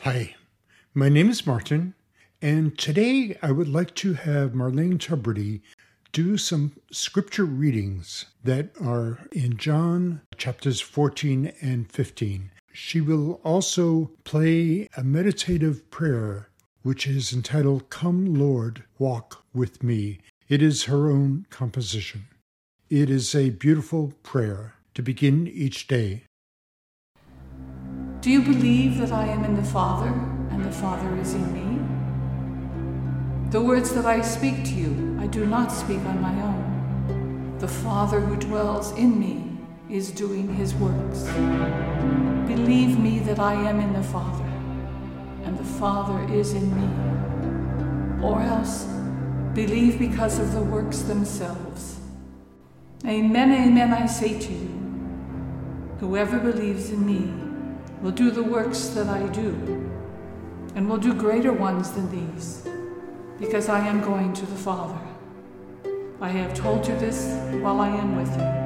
Hi, my name is Martin, and today I would like to have Marlene Tubridy do some scripture readings that are in John chapters 14 and 15. She will also play a meditative prayer, which is entitled, Come Lord, Walk with Me. It is her own composition. It is a beautiful prayer to begin each day. Do you believe that I am in the Father, and the Father is in me? The words that I speak to you, I do not speak on my own. The Father who dwells in me is doing his works. Believe me that I am in the Father, and the Father is in me. Or else, believe because of the works themselves. Amen, amen, I say to you, whoever believes in me will do the works that I do, and will do greater ones than these, because I am going to the Father. I have told you this while I am with you.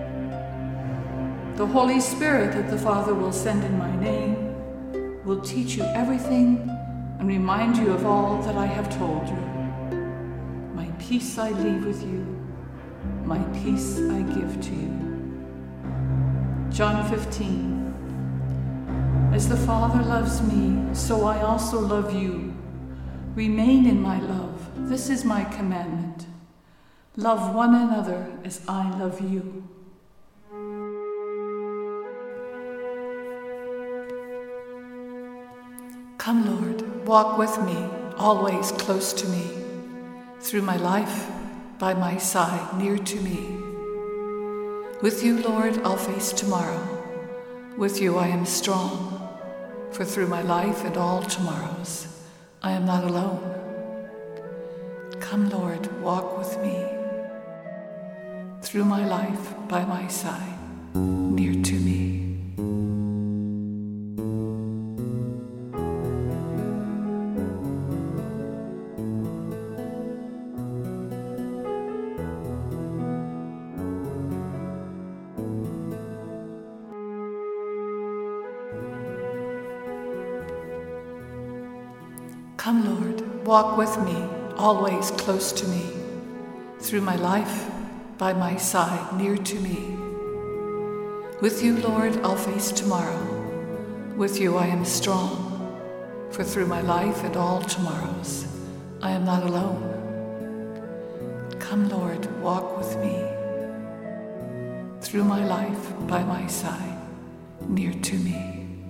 The Holy Spirit that the Father will send in my name will teach you everything and remind you of all that I have told you. My peace I leave with you, my peace I give to you. John 15. As the Father loves me, so I also love you. Remain in my love. This is my commandment. Love one another as I love you. Come, Lord, walk with me, always close to me, through my life, by my side, near to me. With you, Lord, I'll face tomorrow. With you I am strong. For through my life and all tomorrows, I am not alone. Come, Lord, walk with me. Through my life, by my side, near to me. Come, Lord, walk with me, always close to me, through my life, by my side, near to me. With you, Lord, I'll face tomorrow. With you I am strong, for through my life and all tomorrows, I am not alone. Come, Lord, walk with me, through my life, by my side, near to me.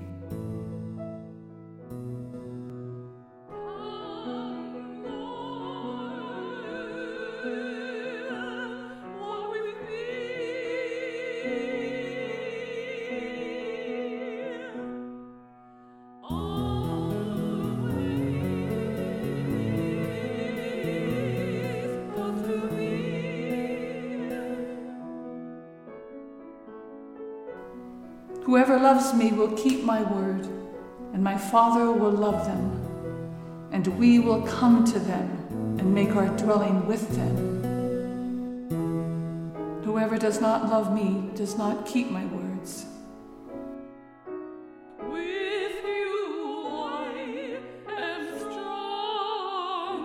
Whoever loves me will keep my word, and my Father will love them, and we will come to them and make our dwelling with them. Whoever does not love me does not keep my words. With you I am strong.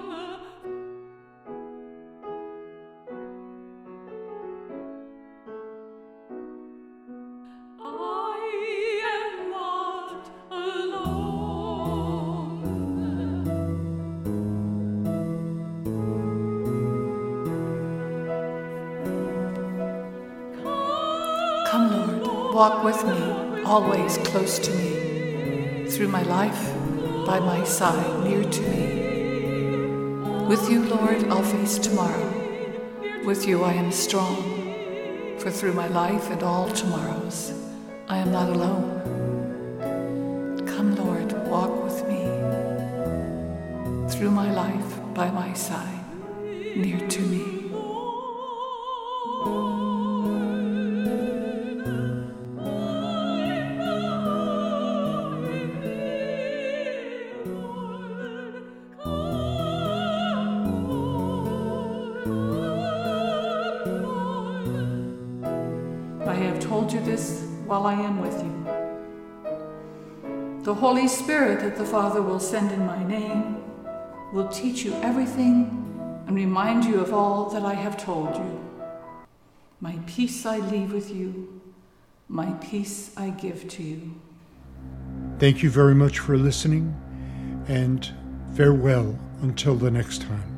Come, Lord, walk with me, always close to me, through my life, by my side, near to me. With you, Lord, I'll face tomorrow. With you I am strong, for through my life and all tomorrows, I am not alone. Come, Lord, walk with me, through my life, by my side, near to me. I have told you this while I am with you. The Holy Spirit that the Father will send in my name will teach you everything and remind you of all that I have told you. My peace I leave with you. My peace I give to you. Thank you very much for listening, and farewell until the next time.